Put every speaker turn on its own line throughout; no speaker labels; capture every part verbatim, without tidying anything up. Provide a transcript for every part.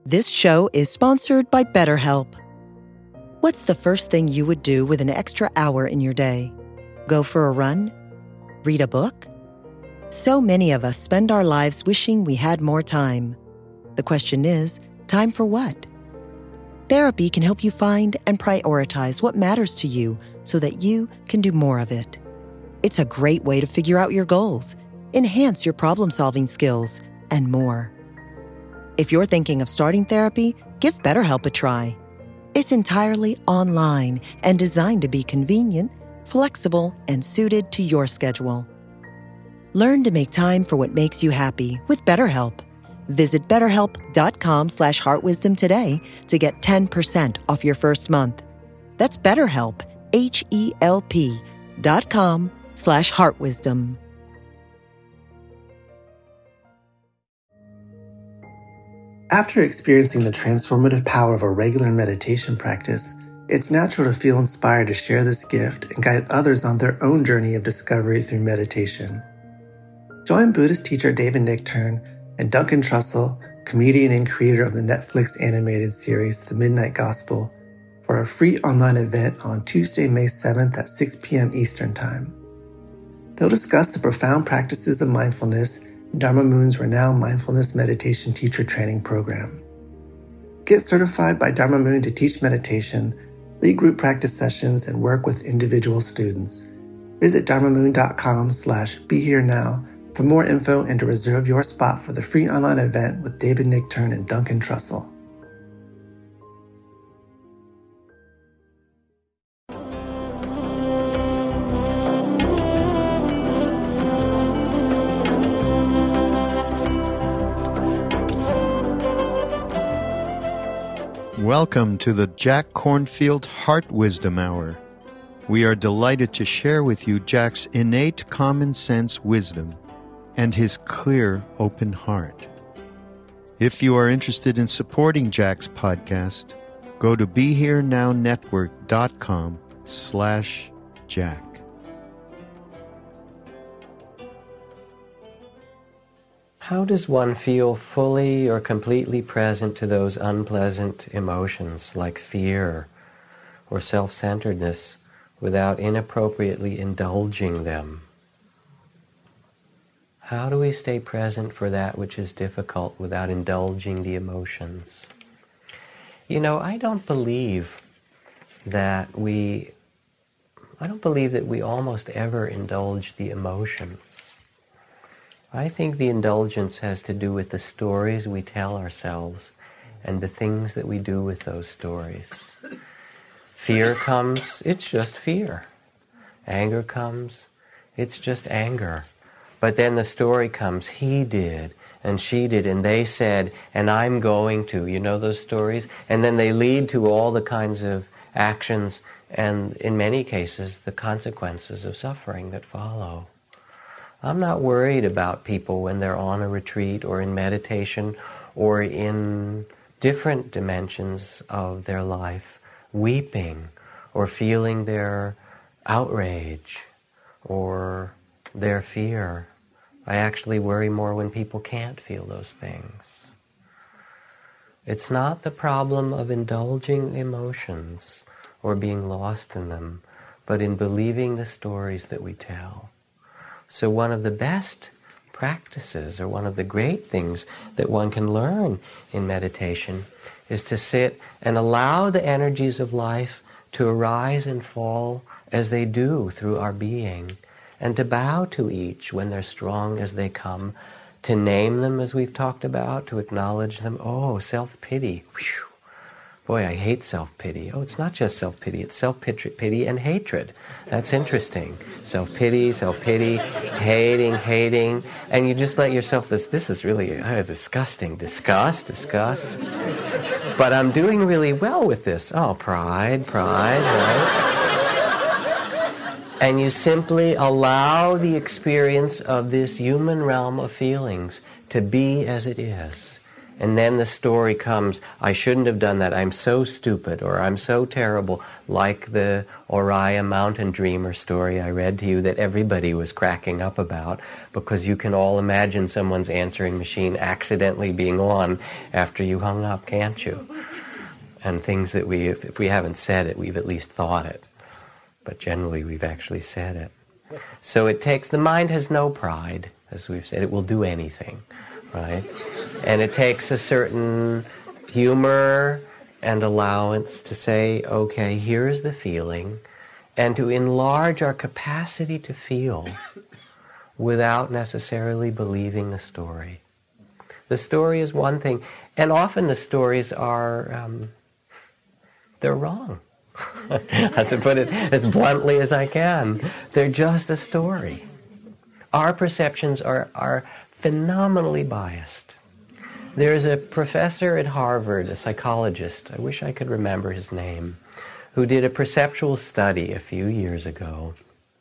This show is sponsored by BetterHelp. What's the first thing you would do with an extra hour in your day? Go for a run? Read a book? So many of us spend our lives wishing we had more time. The question is, time for what? Therapy can help you find and prioritize what matters to you so that you can do more of it. It's a great way to figure out your goals, enhance your problem-solving skills, and more. If you're thinking of starting therapy, give BetterHelp a try. It's entirely online and designed to be convenient, flexible, and suited to your schedule. Learn to make time for what makes you happy with BetterHelp. Visit betterhelp.com slash heartwisdom today to get ten percent off your first month. That's BetterHelp, H-E-L-P dot com slash heartwisdom.
After experiencing the transformative power of a regular meditation practice, it's natural to feel inspired to share this gift and guide others on their own journey of discovery through meditation. Join Buddhist teacher David Nichtern and Duncan Trussell, comedian and creator of the Netflix animated series The Midnight Gospel, for a free online event on Tuesday, May seventh at six p.m. Eastern Time. They'll discuss the profound practices of mindfulness in Dharma Moon's renowned mindfulness meditation teacher training program. Get certified by Dharma Moon to teach meditation, lead group practice sessions, and work with individual students. Visit dharmamoon.com slash be here now for more info and to reserve your spot for the free online event with David Nichtern and Duncan Trussell.
Welcome to the Jack Kornfield Heart Wisdom Hour. We are delighted to share with you Jack's innate common sense wisdom and his clear, open heart. If you are interested in supporting Jack's podcast, go to BeHereNowNetwork.com slash Jack.
How does one feel fully or completely present to those unpleasant emotions like fear or self-centeredness without inappropriately indulging them? How do we stay present for that which is difficult without indulging the emotions? You know, I don't believe that we, I don't believe that we almost ever indulge the emotions. I think the indulgence has to do with the stories we tell ourselves and the things that we do with those stories. Fear comes, it's just fear. Anger comes, it's just anger. But then the story comes, he did, and she did, and they said, and I'm going to. You know those stories? And then they lead to all the kinds of actions and, in many cases, the consequences of suffering that follow. I'm not worried about people when they're on a retreat or in meditation or in different dimensions of their life, weeping or feeling their outrage or their fear. I actually worry more when people can't feel those things. It's not the problem of indulging emotions or being lost in them, but in believing the stories that we tell. So one of the best practices, or one of the great things that one can learn in meditation, is to sit and allow the energies of life to arise and fall as they do through our being, and to bow to each when they're strong as they come, to name them as we've talked about, to acknowledge them. Oh, self-pity. Whew. Boy, I hate self-pity. Oh, it's not just self-pity, it's self-pity and hatred. That's interesting. Self-pity, self-pity, hating, hating, and you just let yourself, this This is really uh, disgusting. Disgust, disgust. But I'm doing really well with this. Oh, pride, pride, right? And you simply allow the experience of this human realm of feelings to be as it is. And then the story comes, I shouldn't have done that, I'm so stupid, or I'm so terrible, like the Oriah Mountain Dreamer story I read to you that everybody was cracking up about, because you can all imagine someone's answering machine accidentally being on after you hung up, can't you? And things that we, if, if we haven't said it, we've at least thought it. But generally we've actually said it. So it takes, the mind has no pride, as we've said, it will do anything, right? And it takes a certain humor and allowance to say, okay, here's the feeling, and to enlarge our capacity to feel without necessarily believing the story. The story is one thing, and often the stories are, um, they're wrong. I have to put it as bluntly as I can. They're just a story. Our perceptions are, are phenomenally biased. There's a professor at Harvard, a psychologist, I wish I could remember his name, who did a perceptual study a few years ago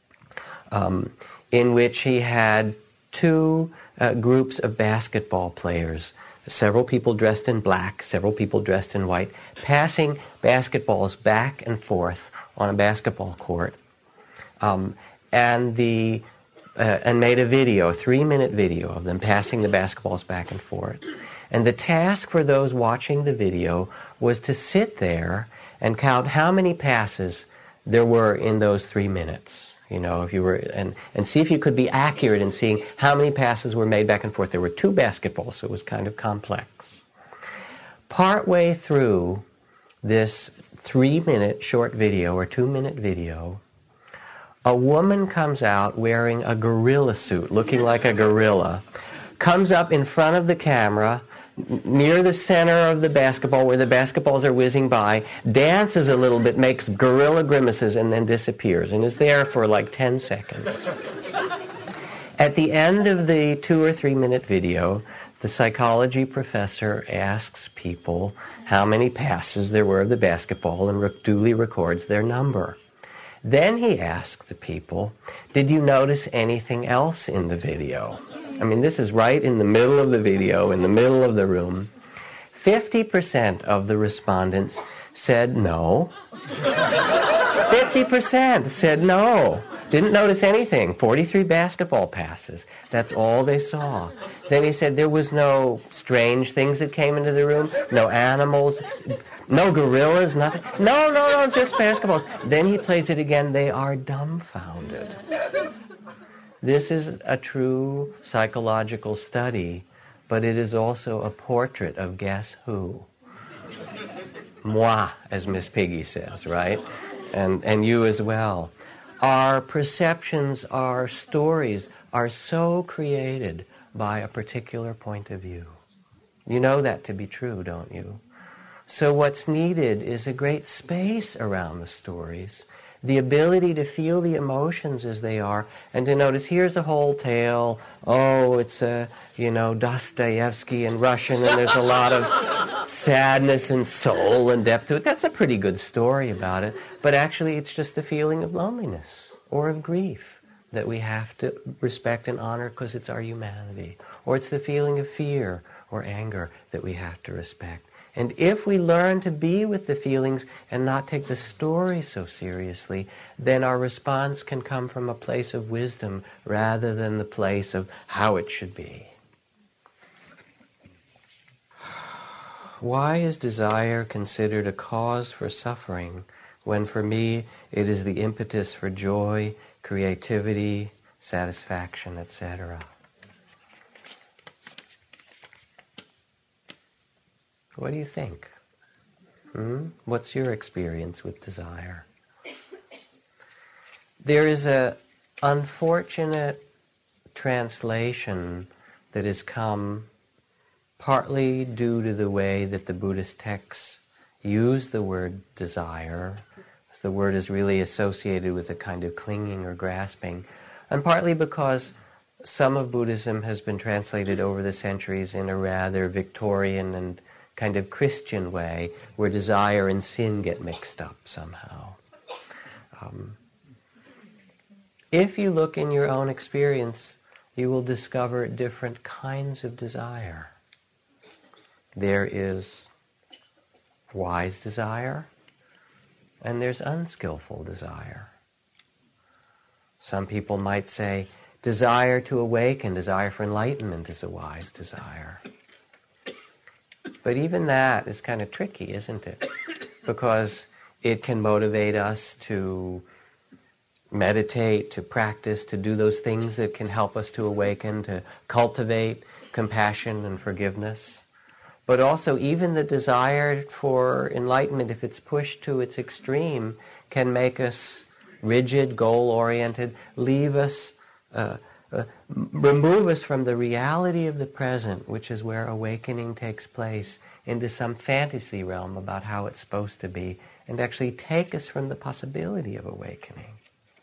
um, in which he had two uh, groups of basketball players, several people dressed in black, several people dressed in white, passing basketballs back and forth on a basketball court, um, and the uh, and made a video, a three-minute video of them passing the basketballs back and forth. And the task for those watching the video was to sit there and count how many passes there were in those three minutes. You know, if you were, and, and see if you could be accurate in seeing how many passes were made back and forth. There were two basketballs, so it was kind of complex. Partway through this three-minute short video or two-minute video, a woman comes out wearing a gorilla suit, looking like a gorilla, comes up in front of the camera, near the center of the basketball where the basketballs are whizzing by, dances a little bit, makes gorilla grimaces, and then disappears, and is there for like ten seconds. At the end of the two or three minute video, the psychology professor asks people how many passes there were of the basketball and re- duly records their number. Then he asks the people, did you notice anything else in the video? I mean, this is right in the middle of the video, in the middle of the room. fifty percent of the respondents said no. fifty percent said no. Didn't notice anything. forty-three basketball passes. That's all they saw. Then he said there was no strange things that came into the room, no animals, no gorillas, nothing. No, no, no, just basketballs. Then he plays it again. They are dumbfounded. This is a true psychological study, but it is also a portrait of guess who? Moi, as Miss Piggy says, right? And, and you as well. Our perceptions, our stories are so created by a particular point of view. You know that to be true, don't you? So what's needed is a great space around the stories, the ability to feel the emotions as they are, and to notice here's a whole tale. Oh, it's a, you know, Dostoevsky in Russian, and there's a lot of sadness and soul and depth to it. That's a pretty good story about it. But actually, it's just a feeling of loneliness or of grief that we have to respect and honor because it's our humanity. Or it's the feeling of fear or anger that we have to respect. And if we learn to be with the feelings and not take the story so seriously, then our response can come from a place of wisdom rather than the place of how it should be. Why is desire considered a cause for suffering when for me it is the impetus for joy, creativity, satisfaction, et cetera? What do you think? Hmm? What's your experience with desire? There is an unfortunate translation that has come partly due to the way that the Buddhist texts use the word desire, as the word is really associated with a kind of clinging or grasping, and partly because some of Buddhism has been translated over the centuries in a rather Victorian and kind of Christian way, where desire and sin get mixed up somehow. Um, if you look in your own experience, you will discover different kinds of desire. There is wise desire, and there's unskillful desire. Some people might say desire to awaken, desire for enlightenment is a wise desire. But even that is kind of tricky, isn't it? Because it can motivate us to meditate, to practice, to do those things that can help us to awaken, to cultivate compassion and forgiveness. But also even the desire for enlightenment, if it's pushed to its extreme, can make us rigid, goal-oriented, leave us, uh, uh, remove us from the reality of the present, which is where awakening takes place, into some fantasy realm about how it's supposed to be, and actually take us from the possibility of awakening.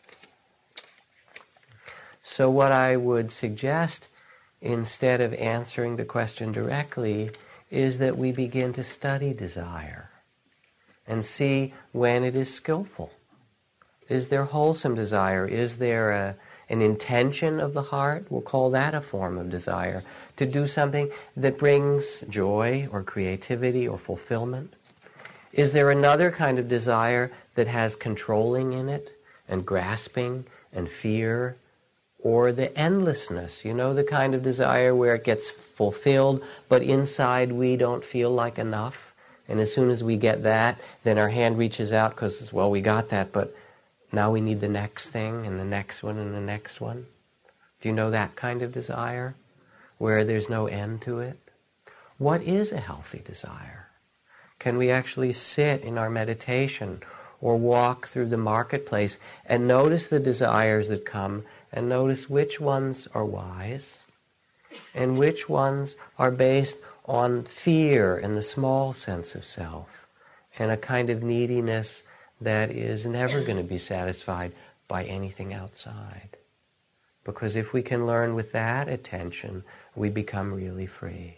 So what I would suggest, instead of answering the question directly, is that we begin to study desire and see when it is skillful. Is there wholesome desire? Is there a, an intention of the heart? We'll call that a form of desire, to do something that brings joy or creativity or fulfillment. Is there another kind of desire that has controlling in it, and grasping and fear, or the endlessness, you know, the kind of desire where it gets fulfilled, but inside we don't feel like enough. And as soon as we get that, then our hand reaches out because, well, we got that, but now we need the next thing, and the next one, and the next one. Do you know that kind of desire, where there's no end to it? What is a healthy desire? Can we actually sit in our meditation or walk through the marketplace and notice the desires that come, and notice which ones are wise and which ones are based on fear and the small sense of self and a kind of neediness that is never going to be satisfied by anything outside. Because if we can learn with that attention, we become really free.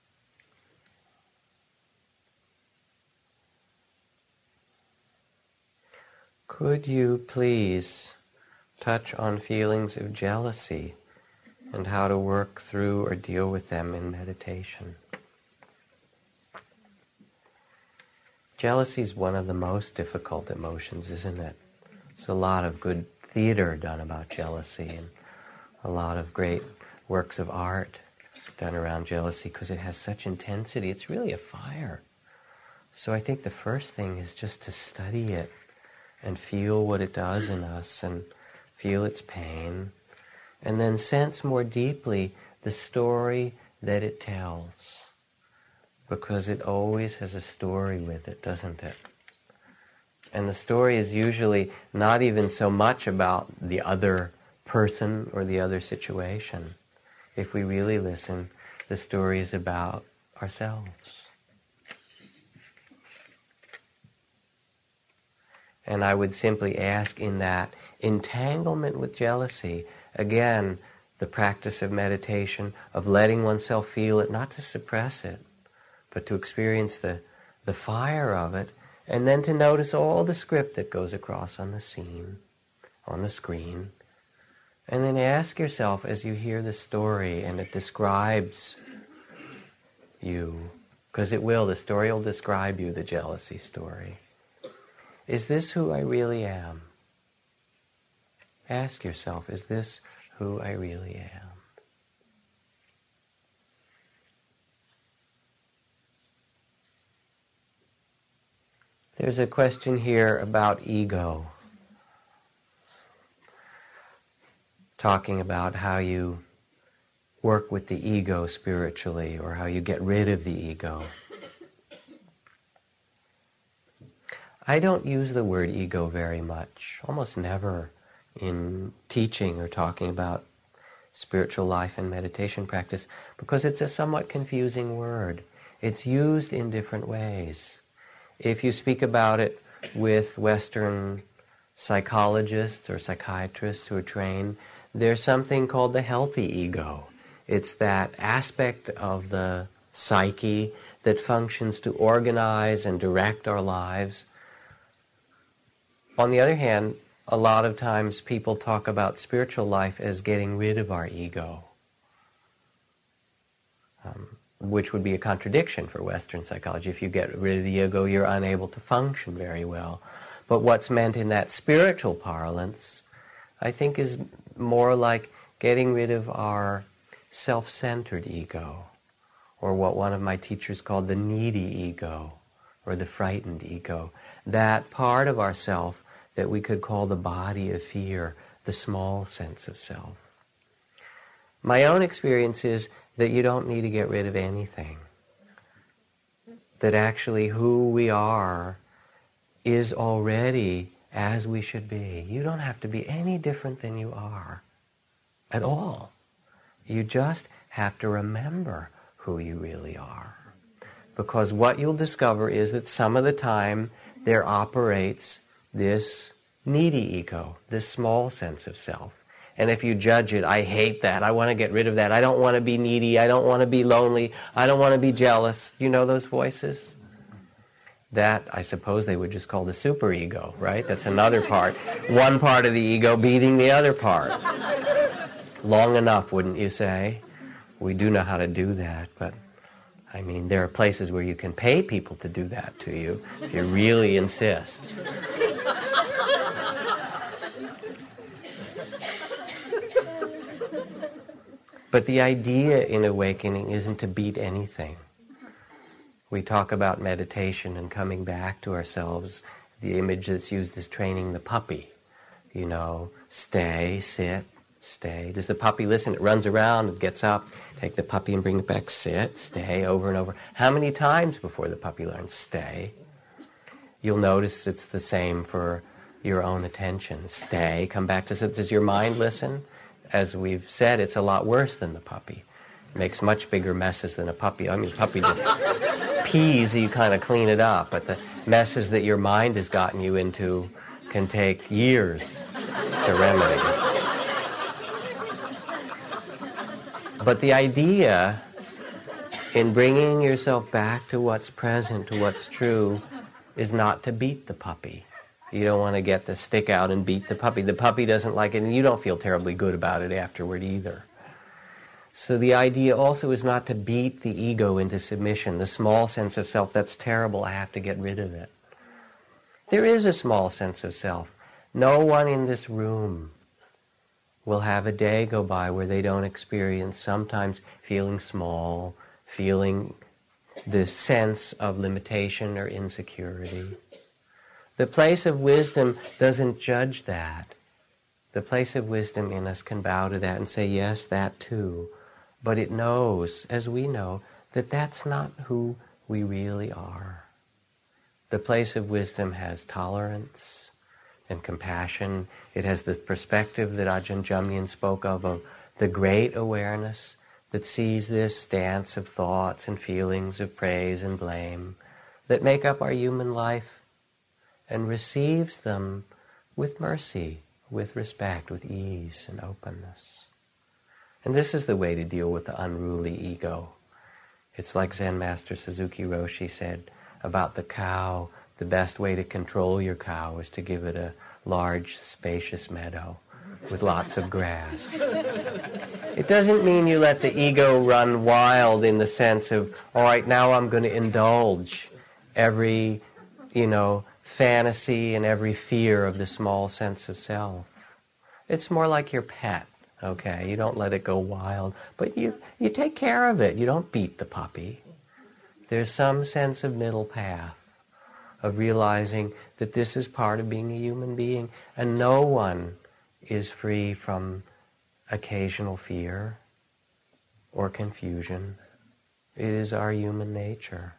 Could you please touch on feelings of jealousy and how to work through or deal with them in meditation? Jealousy is one of the most difficult emotions, isn't it? There's a lot of good theater done about jealousy, and a lot of great works of art done around jealousy because it has such intensity. It's really a fire. So I think the first thing is just to study it and feel what it does in us and feel its pain, and then sense more deeply the story that it tells. Because it always has a story with it, doesn't it? And the story is usually not even so much about the other person or the other situation. If we really listen, the story is about ourselves. And I would simply ask, in that entanglement with jealousy, again, the practice of meditation, of letting oneself feel it, not to suppress it, but to experience the, the fire of it, and then to notice all the script that goes across on the scene, on the screen. And then ask yourself, as you hear the story and it describes you, because it will, the story will describe you, the jealousy story. Is this who I really am? Ask yourself, is this who I really am? There's a question here about ego. Talking about how you work with the ego spiritually, or how you get rid of the ego. I don't use the word ego very much, almost never in teaching or talking about spiritual life and meditation practice, because it's a somewhat confusing word. It's used in different ways. If you speak about it with Western psychologists or psychiatrists who are trained, there's something called the healthy ego. It's that aspect of the psyche that functions to organize and direct our lives. On the other hand, a lot of times people talk about spiritual life as getting rid of our ego. Um, which would be a contradiction for Western psychology. If you get rid of the ego, you're unable to function very well. But what's meant in that spiritual parlance, I think, is more like getting rid of our self-centered ego, or what one of my teachers called the needy ego, or the frightened ego. That part of ourself that we could call the body of fear, the small sense of self. My own experience is that you don't need to get rid of anything. That actually who we are is already as we should be. You don't have to be any different than you are at all. You just have to remember who you really are. Because what you'll discover is that some of the time there operates this needy ego, this small sense of self. And if you judge it, I hate that, I want to get rid of that, I don't want to be needy, I don't want to be lonely, I don't want to be jealous. You know those voices? That, I suppose they would just call the superego, right? That's another part. One part of the ego beating the other part. Long enough, wouldn't you say? We do know how to do that, but I mean, there are places where you can pay people to do that to you if you really insist. But the idea in awakening isn't to beat anything. We talk about meditation and coming back to ourselves. The image that's used is training the puppy. You know, stay, sit, stay. Does the puppy listen? It runs around, it gets up, take the puppy and bring it back, sit, stay, over and over. How many times before the puppy learns stay? You'll notice it's the same for your own attention. Stay, come back to sit. Does your mind listen? As we've said, it's a lot worse than the puppy. It makes much bigger messes than a puppy. I mean, the puppy just pees, you kind of clean it up, but the messes that your mind has gotten you into can take years to remedy. But the idea in bringing yourself back to what's present, to what's true, is not to beat the puppy. You don't want to get the stick out and beat the puppy. The puppy doesn't like it, and you don't feel terribly good about it afterward either. So the idea also is not to beat the ego into submission, the small sense of self. That's terrible, I have to get rid of it. There is a small sense of self. No one in this room will have a day go by where they don't experience sometimes feeling small, feeling this sense of limitation or insecurity. The place of wisdom doesn't judge that. The place of wisdom in us can bow to that and say, yes, that too. But it knows, as we know, that that's not who we really are. The place of wisdom has tolerance and compassion. It has the perspective that Ajahn Jamnian spoke of, of the great awareness that sees this dance of thoughts and feelings of praise and blame that make up our human life, and receives them with mercy, with respect, with ease and openness. And this is the way to deal with the unruly ego. It's like Zen Master Suzuki Roshi said about the cow. The best way to control your cow is to give it a large, spacious meadow with lots of grass. It doesn't mean you let the ego run wild in the sense of, all right, now I'm going to indulge every, you know, fantasy and every fear of the small sense of self. It's more like your pet, okay? You don't let it go wild, but you, you take care of it. You don't beat the puppy. There's some sense of middle path, of realizing that this is part of being a human being, and no one is free from occasional fear or confusion. It is our human nature.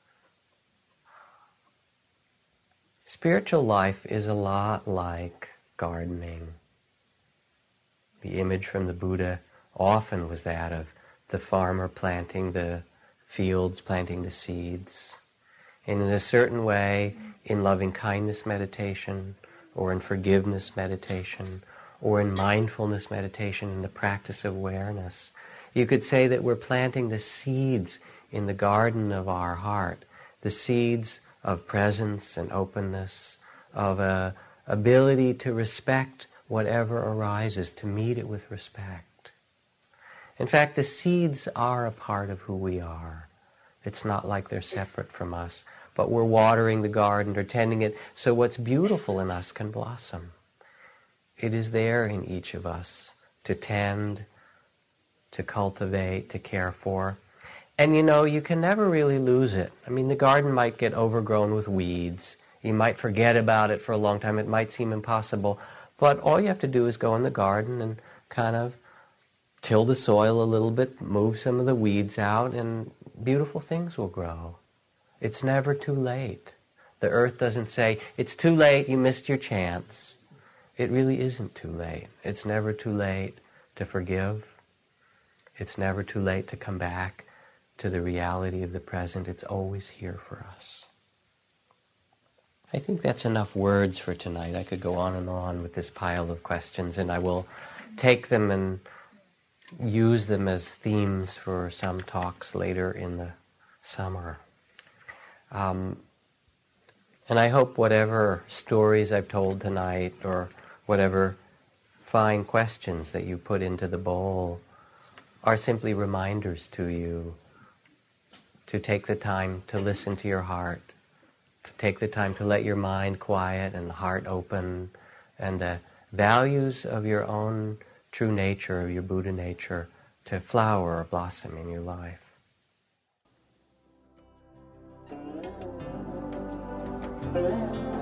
Spiritual life is a lot like gardening. The image from the Buddha often was that of the farmer planting the fields, planting the seeds. And in a certain way, in loving kindness meditation, or in forgiveness meditation, or in mindfulness meditation, in the practice of awareness, you could say that we're planting the seeds in the garden of our heart, the seeds of presence and openness, of a ability to respect whatever arises, to meet it with respect. In fact, the seeds are a part of who we are. It's not like they're separate from us, but we're watering the garden or tending it so what's beautiful in us can blossom. It is there in each of us to tend, to cultivate, to care for. And you know, you can never really lose it. I mean, the garden might get overgrown with weeds. You might forget about it for a long time. It might seem impossible. But all you have to do is go in the garden and kind of till the soil a little bit, move some of the weeds out, and beautiful things will grow. It's never too late. The earth doesn't say, it's too late, you missed your chance. It really isn't too late. It's never too late to forgive. It's never too late to come back to the reality of the present. It's always here for us. I think that's enough words for tonight. I could go on and on with this pile of questions, and I will take them and use them as themes for some talks later in the summer. Um, and I hope whatever stories I've told tonight, or whatever fine questions that you put into the bowl, are simply reminders to you to take the time to listen to your heart, to take the time to let your mind quiet and the heart open, and the values of your own true nature, of your Buddha nature, to flower or blossom in your life.
Thank you.